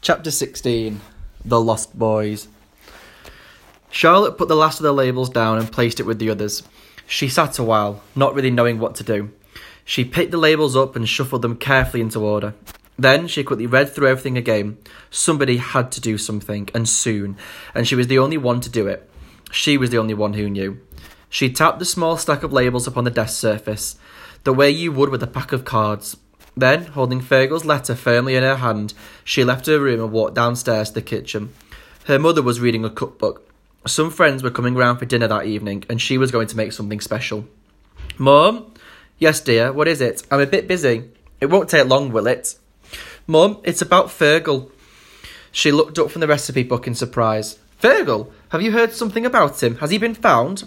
Chapter 16. The Lost Boys. Charlotte put the last of the labels down and placed it with the others. She sat a while, not really knowing what to do. She picked the labels up and shuffled them carefully into order. Then she quickly read through everything again. Somebody had to do something, and soon, and she was the only one to do it. She was the only one who knew. She tapped the small stack of labels upon the desk surface, the way you would with a pack of cards. Then, holding Fergal's letter firmly in her hand, she left her room and walked downstairs to the kitchen. Her mother was reading a cookbook. Some friends were coming round for dinner that evening, and she was going to make something special. "Mum?" "Yes, dear, what is it? I'm a bit busy." "It won't take long, will it?" "Mum, it's about Fergal." She looked up from the recipe book in surprise. "Fergal? Have you heard something about him? Has he been found?"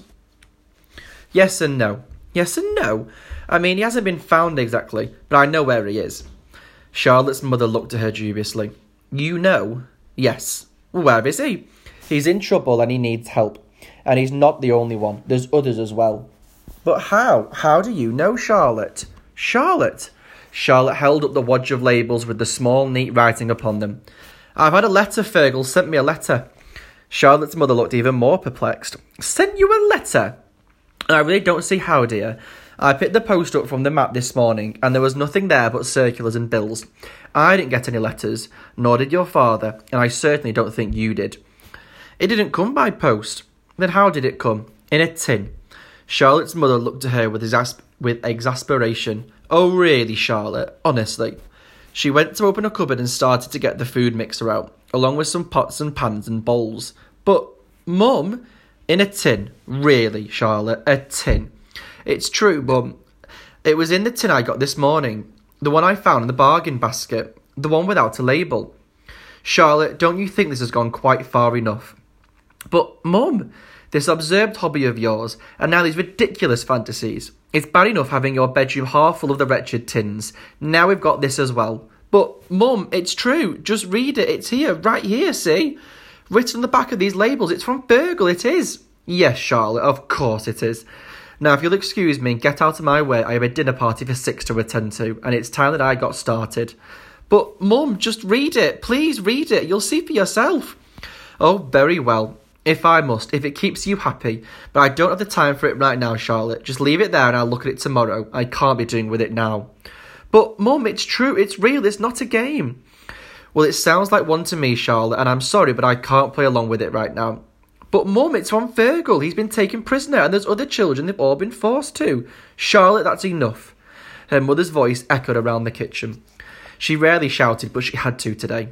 Yes and no. Yes and no? I mean, he hasn't been found exactly, but I know where he is. Charlotte's mother looked at her dubiously. "You know?" "Yes." "Where is he?" "He's in trouble and he needs help. And he's not the only one. There's others as well." "But how? How do you know, Charlotte?" "Charlotte?" Charlotte held up the wad of labels with the small, neat writing upon them. "I've had a letter. Fergal sent me a letter." Charlotte's mother looked even more perplexed. "Sent you a letter?" "I really don't see how, dear. I picked the post up from the map this morning, and there was nothing there but circulars and bills. I didn't get any letters, nor did your father, and I certainly don't think you did." "It didn't come by post." "Then how did it come?" "In a tin." Charlotte's mother looked at her with exasperation. "Oh, really, Charlotte? Honestly?" She went to open a cupboard and started to get the food mixer out, along with some pots and pans and bowls. "But, Mum..." "In a tin. Really, Charlotte, a tin." "It's true, Mum. It was in the tin I got this morning. The one I found in the bargain basket. The one without a label." "Charlotte, don't you think this has gone quite far enough?" "But, Mum, this absurd hobby of yours, and now these ridiculous fantasies. It's bad enough having your bedroom half full of the wretched tins. Now we've got this as well." "But, Mum, it's true. Just read it. It's here, right here, see? Written on the back of these labels. It's from Fergal, it is." "Yes, Charlotte, of course it is. Now, if you'll excuse me and get out of my way, I have a dinner party for 6 to attend to, and it's time that I got started." "But, Mum, just read it. Please read it. You'll see for yourself." "Oh, very well. If I must, if it keeps you happy. But I don't have the time for it right now, Charlotte. Just leave it there and I'll look at it tomorrow. I can't be doing with it now." "But, Mum, it's true. It's real. It's not a game." "Well, it sounds like one to me, Charlotte, and I'm sorry, but I can't play along with it right now." "But, Mum, it's from Fergal. He's been taken prisoner, and there's other children they've all been forced to." "Charlotte, that's enough." Her mother's voice echoed around the kitchen. She rarely shouted, but she had to today.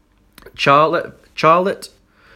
Charlotte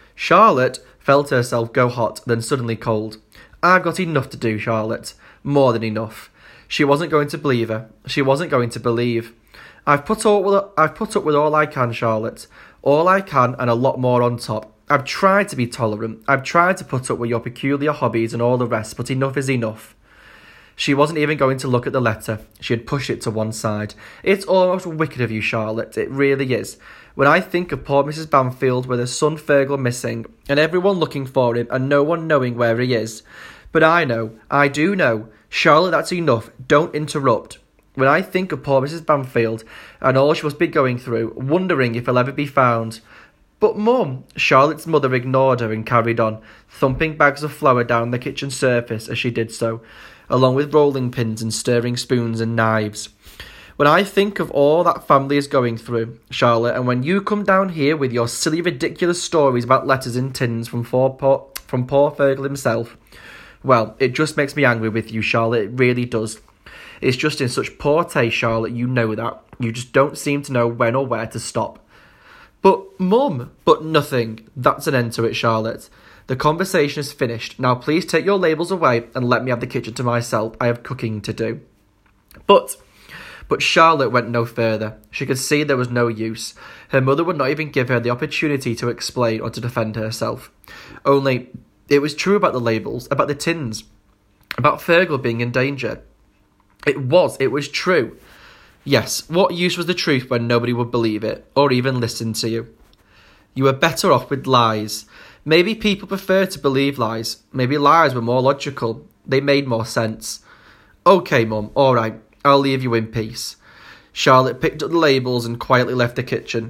felt herself go hot, then suddenly cold. "I've got enough to do, Charlotte. More than enough." She wasn't going to believe her. She wasn't going to believe. I've put up with all I can, Charlotte. All I can, and a lot more on top. I've tried to be tolerant. I've tried to put up with your peculiar hobbies and all the rest, but enough is enough." She wasn't even going to look at the letter. She had pushed it to one side. "It's almost wicked of you, Charlotte. It really is. When I think of poor Mrs. Banfield with her son Fergal missing, and everyone looking for him, and no one knowing where he is. But I know. I do know. Charlotte, that's enough. Don't interrupt. When I think of poor Mrs. Banfield, and all she must be going through, wondering if he'll ever be found..." "But, Mum..." Charlotte's mother ignored her and carried on, thumping bags of flour down the kitchen surface as she did so, along with rolling pins and stirring spoons and knives. "When I think of all that family is going through, Charlotte, and when you come down here with your silly, ridiculous stories about letters in tins from poor Fergal himself, well, it just makes me angry with you, Charlotte, it really does. It's just in such poor taste, Charlotte, you know that. You just don't seem to know when or where to stop." "But, Mum..." "But nothing. That's an end to it, Charlotte. The conversation is finished. Now please take your labels away and let me have the kitchen to myself. I have cooking to do." But Charlotte went no further. She could see there was no use. Her mother would not even give her the opportunity to explain or to defend herself. Only, it was true about the labels, about the tins, about Fergal being in danger. It was true. Yes, what use was the truth when nobody would believe it, or even listen to you? You were better off with lies. Maybe people preferred to believe lies. Maybe lies were more logical. They made more sense. "Okay, Mum, all right. I'll leave you in peace." Charlotte picked up the labels and quietly left the kitchen.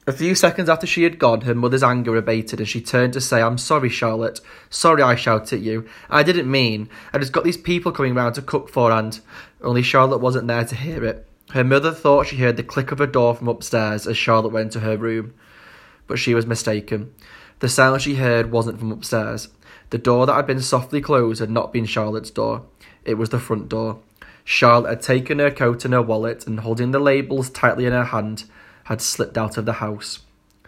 A few seconds after she had gone, her mother's anger abated and she turned to say, "I'm sorry, Charlotte. Sorry I shouted at you. I didn't mean. I just got these people coming round to cook for and..." Only Charlotte wasn't there to hear it. Her mother thought she heard the click of a door from upstairs as Charlotte went to her room. But she was mistaken. The sound she heard wasn't from upstairs. The door that had been softly closed had not been Charlotte's door. It was the front door. Charlotte had taken her coat and her wallet and, holding the labels tightly in her hand, had slipped out of the house.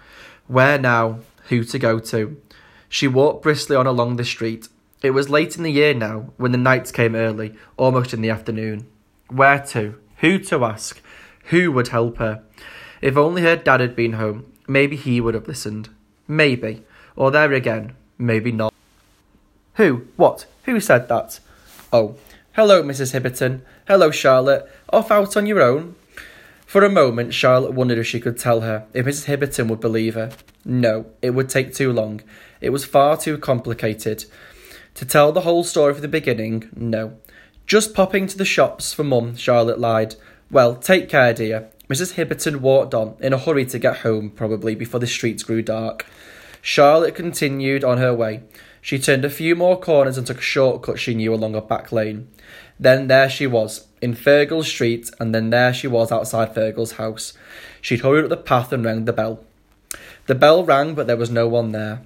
Where now? Who to go to? She walked briskly on along the street. It was late in the year now, when the nights came early, almost in the afternoon. Where to? Who to ask? Who would help her? If only her dad had been home, maybe he would have listened. Maybe. Or there again, maybe not. Who? What? Who said that? Oh. Hello, Mrs. Hibberton. Hello, Charlotte. Off out on your own? For a moment, Charlotte wondered if she could tell her, if Mrs. Hibberton would believe her. No, it would take too long. It was far too complicated. To tell the whole story from the beginning, no. Just popping to the shops for Mum, Charlotte lied. Well, take care, dear. Mrs. Hibberton walked on, in a hurry to get home, probably, before the streets grew dark. Charlotte continued on her way. She turned a few more corners and took a shortcut she knew along a back lane. Then there she was, in Fergal Street, and then there she was outside Fergal's house. She'd hurried up the path and rang the bell. The bell rang, but there was no one there.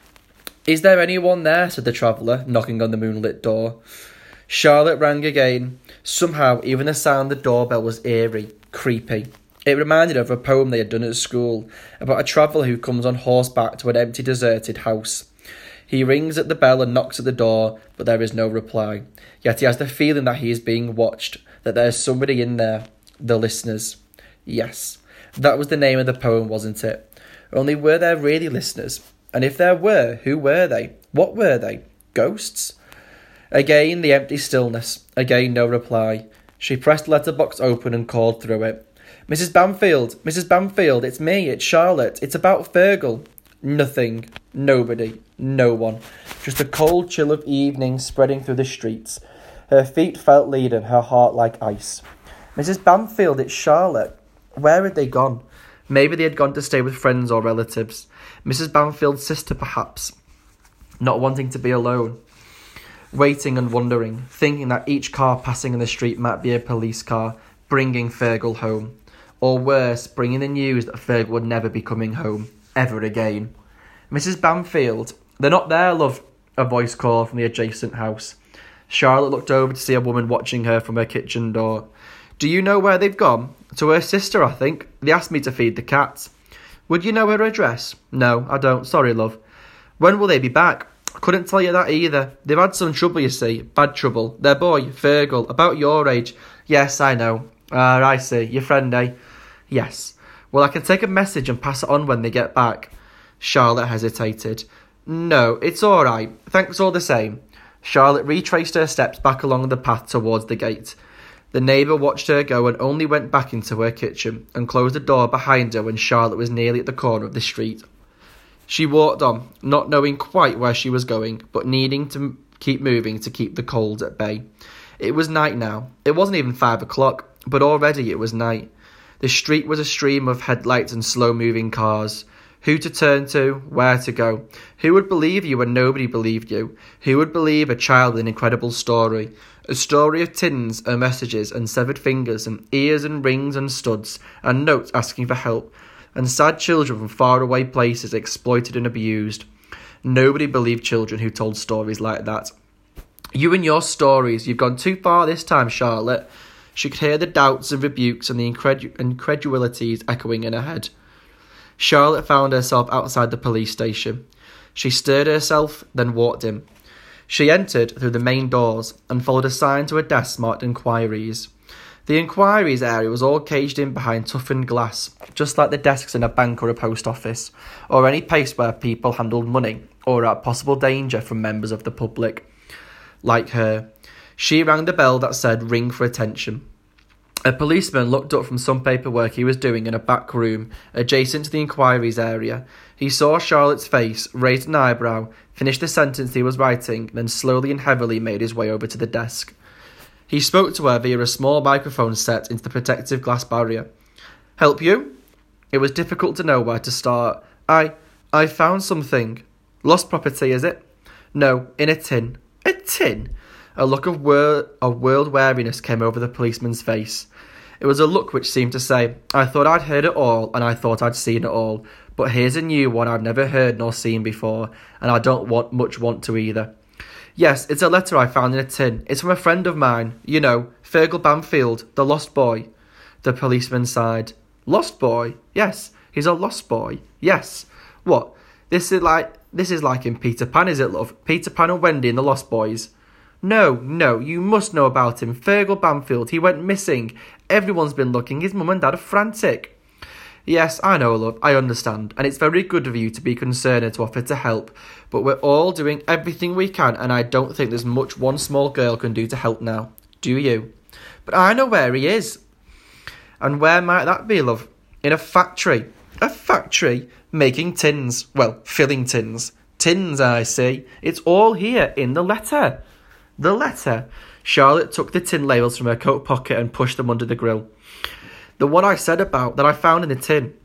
"Is there anyone there?" said the traveller, knocking on the moonlit door. Charlotte rang again. Somehow, even the sound of the doorbell was eerie, creepy. It reminded her of a poem they had done at school, about a traveller who comes on horseback to an empty, deserted house. He rings at the bell and knocks at the door, but there is no reply. Yet he has the feeling that he is being watched, that there is somebody in there. The listeners. Yes, that was the name of the poem, wasn't it? Only were there really listeners? And if there were, who were they? What were they? Ghosts? Again the empty stillness. Again no reply. She pressed the letterbox open and called through it. "Mrs. Bamfield! Mrs. Bamfield! It's me! It's Charlotte! It's about Fergal!" Nothing. Nobody. No one. Just a cold chill of evening spreading through the streets. Her feet felt leaden, her heart like ice. "Mrs. Bamfield, it's Charlotte." Where had they gone? Maybe they had gone to stay with friends or relatives. Mrs. Bamfield's sister, perhaps. Not wanting to be alone. Waiting and wondering, thinking that each car passing in the street might be a police car, bringing Fergal home. Or worse, bringing the news that Fergal would never be coming home. Ever again. "Mrs. Bamfield." "They're not there, love," a voice called from the adjacent house. Charlotte looked over to see a woman watching her from her kitchen door. "Do you know where they've gone?" "To her sister, I think. They asked me to feed the cats." "Would you know her address?" "No, I don't. Sorry, love." "When will they be back?" "I couldn't tell you that either. They've had some trouble, you see. Bad trouble. Their boy, Fergal, about your age." "Yes, I know." "Ah, I see. Your friend, eh?" "Yes." "Well, I can take a message and pass it on when they get back." Charlotte hesitated. "No, it's all right. Thanks all the same." Charlotte retraced her steps back along the path towards the gate. The neighbour watched her go and only went back into her kitchen and closed the door behind her when Charlotte was nearly at the corner of the street. She walked on, not knowing quite where she was going, but needing to keep moving to keep the cold at bay. It was night now. It wasn't even 5 o'clock, but already it was night. The street was a stream of headlights and slow-moving cars. Who to turn to? Where to go? Who would believe you when nobody believed you? Who would believe a child with an incredible story? A story of tins and messages and severed fingers and ears and rings and studs and notes asking for help and sad children from faraway places exploited and abused. Nobody believed children who told stories like that. "You and your stories, you've gone too far this time, Charlotte." She could hear the doubts and rebukes and the incredulities echoing in her head. Charlotte found herself outside the police station. She stirred herself, then walked in. She entered through the main doors and followed a sign to a desk marked Inquiries. The Inquiries area was all caged in behind toughened glass, just like the desks in a bank or a post office, or any place where people handled money or at possible danger from members of the public. Like her. She rang the bell that said "Ring for attention." A policeman looked up from some paperwork he was doing in a back room adjacent to the Inquiries area. He saw Charlotte's face, raised an eyebrow, finished the sentence he was writing, then slowly and heavily made his way over to the desk. He spoke to her via a small microphone set into the protective glass barrier. "Help you?" It was difficult to know where to start. I found something. Lost property, is it? No, in a tin. A tin? A look of world weariness came over the policeman's face. It was a look which seemed to say, I thought I'd heard it all, and I thought I'd seen it all, but here's a new one I've never heard nor seen before, and I don't want to either. Yes, it's a letter I found in a tin. It's from a friend of mine. You know, Fergal Banfield, the lost boy. The policeman sighed. Lost boy? Yes, he's a lost boy. Yes. What? This is like in Peter Pan, is it, love? Peter Pan and Wendy and the Lost Boys. No, you must know about him. Fergal Banfield, he went missing. Everyone's been looking. His mum and dad are frantic. Yes, I know, love, I understand. And it's very good of you to be concerned and to offer to help. But we're all doing everything we can, and I don't think there's much one small girl can do to help now. Do you? But I know where he is. And where might that be, love? In a factory. A factory? Making tins. Well, filling tins. Tins, I see. It's all here in the letter. The letter. Charlotte took the tin labels from her coat pocket and pushed them under the grill. The one I said about, that I found in the tin.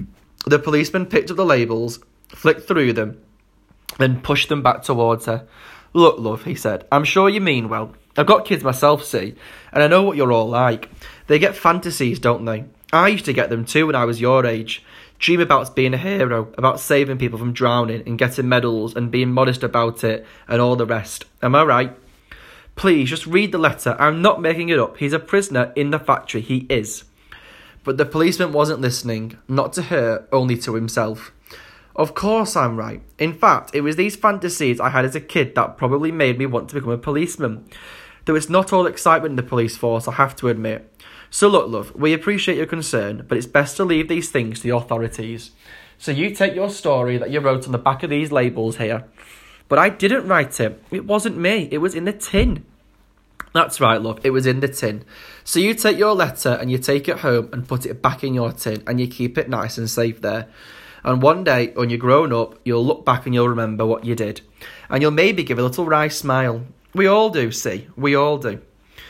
The policeman picked up the labels, flicked through them, then pushed them back towards her. Look, love, he said, I'm sure you mean well. I've got kids myself, see, and I know what you're all like. They get fantasies, don't they? I used to get them too when I was your age. Dream about being a hero, about saving people from drowning and getting medals and being modest about it and all the rest. Am I right? Please, just read the letter. I'm not making it up. He's a prisoner in the factory. He is. But the policeman wasn't listening. Not to her, only to himself. Of course I'm right. In fact, it was these fantasies I had as a kid that probably made me want to become a policeman. Though it's not all excitement in the police force, I have to admit. So look, love, we appreciate your concern, but it's best to leave these things to the authorities. So you take your story that you wrote on the back of these labels here. But I didn't write it. It wasn't me. It was in the tin. That's right, love. It was in the tin. So you take your letter and you take it home and put it back in your tin and you keep it nice and safe there. And one day, when you're grown up, you'll look back and you'll remember what you did. And you'll maybe give a little wry smile. We all do, see. We all do.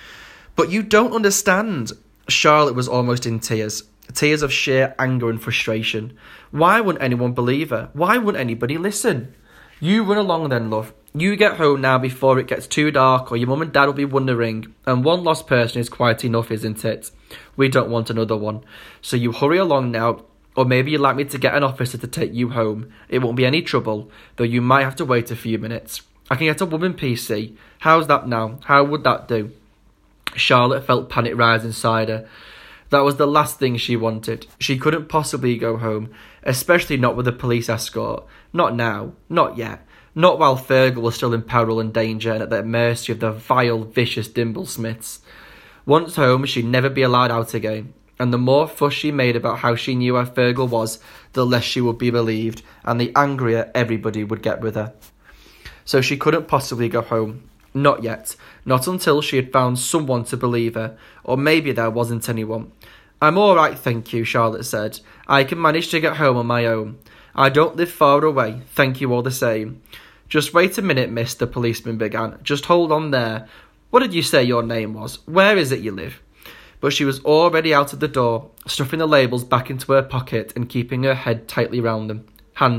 But you don't understand. Charlotte was almost in tears. Tears of sheer anger and frustration. Why wouldn't anyone believe her? Why wouldn't anybody listen? You run along then, love. You get home now before it gets too dark or your mum and dad will be wondering. And one lost person is quite enough, isn't it? We don't want another one. So you hurry along now. Or maybe you'd like me to get an officer to take you home. It won't be any trouble, though you might have to wait a few minutes. I can get a woman PC. How's that now? How would that do? Charlotte felt panic rise inside her. That was the last thing she wanted. She couldn't possibly go home, especially not with a police escort. Not now. Not yet. Not while Fergal was still in peril and danger and at the mercy of the vile, vicious Dimblesmiths. Once home, she'd never be allowed out again. And the more fuss she made about how she knew where Fergal was, the less she would be believed, and the angrier everybody would get with her. So she couldn't possibly go home. Not yet. Not until she had found someone to believe her, or maybe there wasn't anyone. I'm all right, thank you, Charlotte said. I can manage to get home on my own. I don't live far away, thank you all the same. Just wait a minute, miss, the policeman began. Just hold on there. What did you say your name was? Where is it you live? But she was already out of the door, stuffing the labels back into her pocket and keeping her hand tightly round them,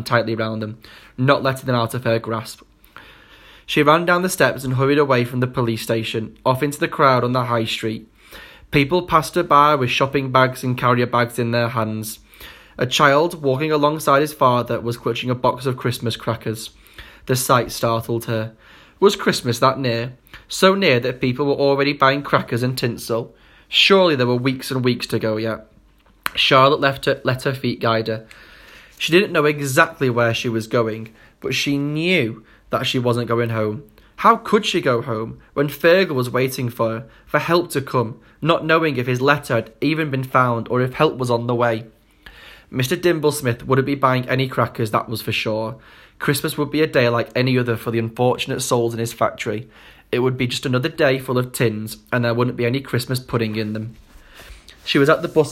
not letting them out of her grasp. She ran down the steps and hurried away from the police station, off into the crowd on the high street. People passed her by with shopping bags and carrier bags in their hands. A child, walking alongside his father, was clutching a box of Christmas crackers. The sight startled her. Was Christmas that near? So near that people were already buying crackers and tinsel? Surely there were weeks and weeks to go yet. Charlotte let her feet guide her. She didn't know exactly where she was going, but she knew that she wasn't going home. How could she go home when Fergal was waiting for her, for help to come, not knowing if his letter had even been found or if help was on the way? Mr. Dimblesmith wouldn't be buying any crackers, that was for sure. Christmas would be a day like any other for the unfortunate souls in his factory. It would be just another day full of tins, and there wouldn't be any Christmas pudding in them. She was at the bus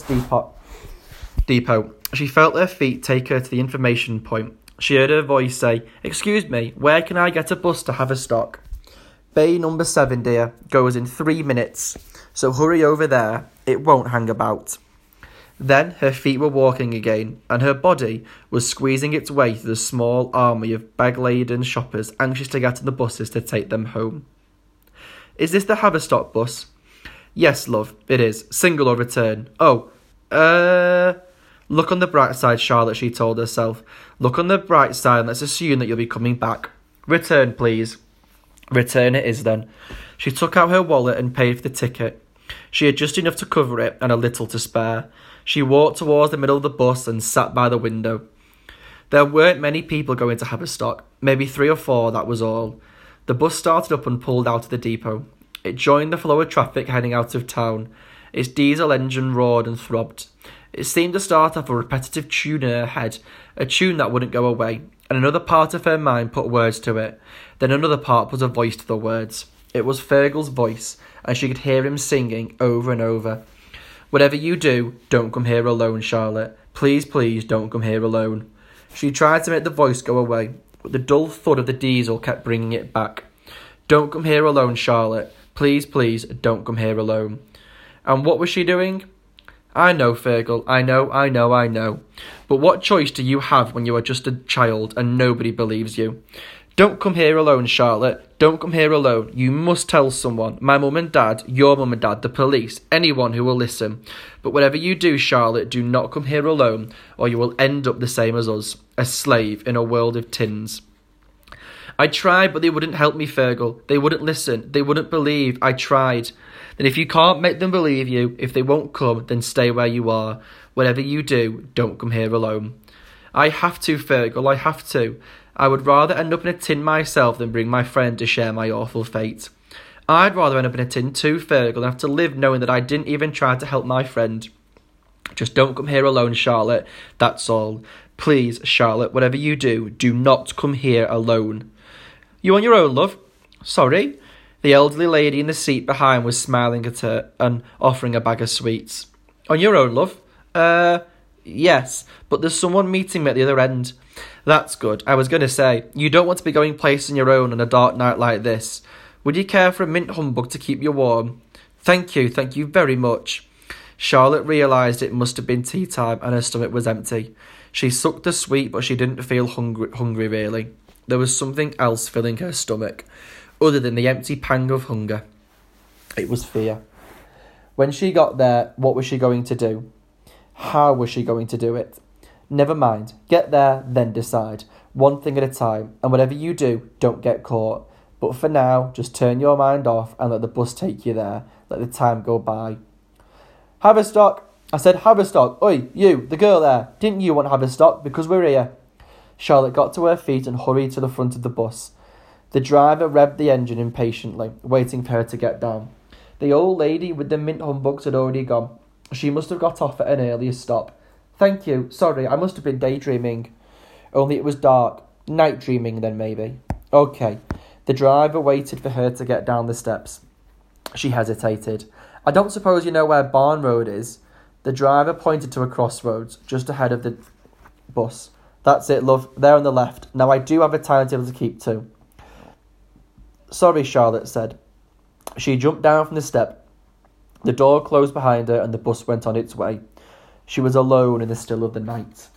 depot. She felt her feet take her to the information point. She heard her voice say, "Excuse me, where can I get a bus to Haverstock?" "Bay number 7, dear, goes in 3 minutes, so hurry over there. It won't hang about." Then her feet were walking again, and her body was squeezing its way through the small army of bag-laden shoppers anxious to get on the buses to take them home. "Is this the Haverstock bus?" "Yes, love, it is. Single or return." "Oh, Look on the bright side, Charlotte," she told herself. "Look on the bright side and let's assume that you'll be coming back. Return, please." Return it is then. She took out her wallet and paid for the ticket. She had just enough to cover it and a little to spare. She walked towards the middle of the bus and sat by the window. There weren't many people going to Haverstock, maybe 3 or 4, that was all. The bus started up and pulled out of the depot. It joined the flow of traffic heading out of town. Its diesel engine roared and throbbed. It seemed to start off a repetitive tune in her head, a tune that wouldn't go away, and another part of her mind put words to it. Then another part put a voice to the words. It was Fergal's voice, and she could hear him singing over and over. "Whatever you do, don't come here alone, Charlotte. Please, please, don't come here alone." She tried to make the voice go away, but the dull thud of the diesel kept bringing it back. "Don't come here alone, Charlotte. Please, please, don't come here alone." And what was she doing? "I know, Fergal, I know. But what choice do you have when you are just a child and nobody believes you? Don't come here alone, Charlotte. Don't come here alone. You must tell someone. My mum and dad, your mum and dad, the police, anyone who will listen. But whatever you do, Charlotte, do not come here alone, or you will end up the same as us, a slave in a world of tins." "I tried, but they wouldn't help me, Fergal. They wouldn't listen. They wouldn't believe. I tried." "Then if you can't make them believe you, if they won't come, then stay where you are. Whatever you do, don't come here alone." "I have to, Fergal, I have to. I would rather end up in a tin myself than bring my friend to share my awful fate. I'd rather end up in a tin too, Fergal, and have to live knowing that I didn't even try to help my friend. Just don't come here alone, Charlotte. That's all. Please, Charlotte, whatever you do, do not come here alone." "You on your own, love?" "Sorry?" The elderly lady in the seat behind was smiling at her and offering a bag of sweets. "On your own, love?" Yes, but there's someone meeting me at the other end." "That's good. I was going to say, you don't want to be going places on your own on a dark night like this. Would you care for a mint humbug to keep you warm?" Thank you very much." Charlotte realised it must have been tea time and her stomach was empty. She sucked the sweet, but she didn't feel hungry really. There was something else filling her stomach, other than the empty pang of hunger. It was fear. When she got there, what was she going to do? How was she going to do it? Never mind. Get there, then decide. One thing at a time, and whatever you do, don't get caught. But for now, just turn your mind off and let the bus take you there. Let the time go by. "Haverstock!" I said, "Haverstock! Oi, you, the girl there. Didn't you want Haverstock? Because we're here." Charlotte got to her feet and hurried to the front of the bus. The driver revved the engine impatiently, waiting for her to get down. The old lady with the mint humbugs had already gone. She must have got off at an earlier stop. "Thank you. Sorry, I must have been daydreaming." "Only it was dark. Night dreaming, then, maybe." "Okay." The driver waited for her to get down the steps. She hesitated. "I don't suppose you know where Barn Road is?" The driver pointed to a crossroads, just ahead of the bus. "That's it, love. There on the left. Now, I do have a timetable to keep to." "Sorry," Charlotte said. She jumped down from the step. The door closed behind her and the bus went on its way. She was alone in the still of the night.